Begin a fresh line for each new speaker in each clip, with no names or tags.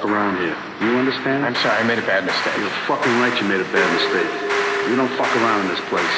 around here. You understand?
I'm sorry, I made a bad mistake.
You're fucking right you made a bad mistake. You don't fuck around in this place.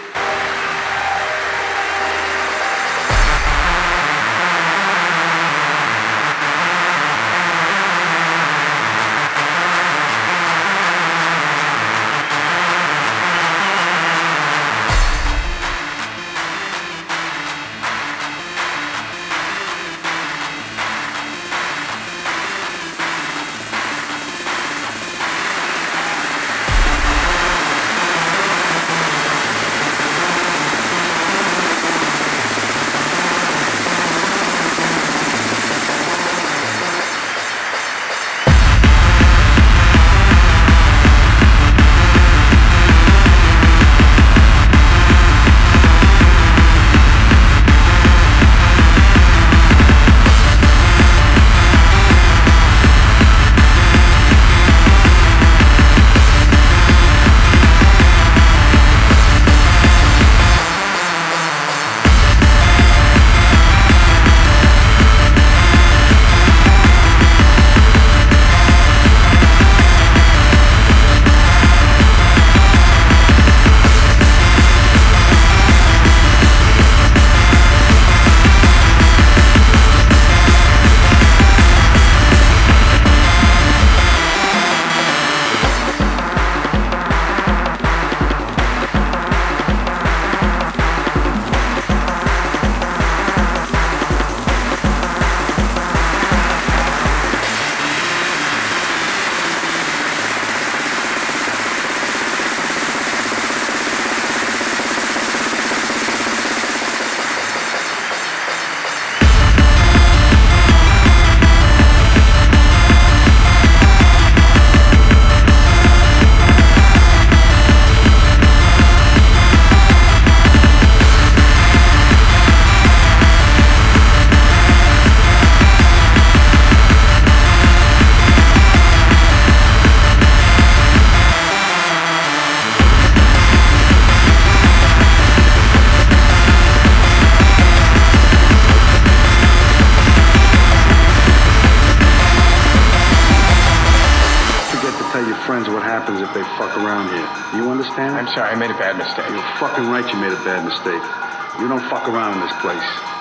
Friends what happens if they fuck around here. You understand?
I'm sorry, I made a bad mistake.
You're fucking right you made a bad mistake. You don't fuck around in this place.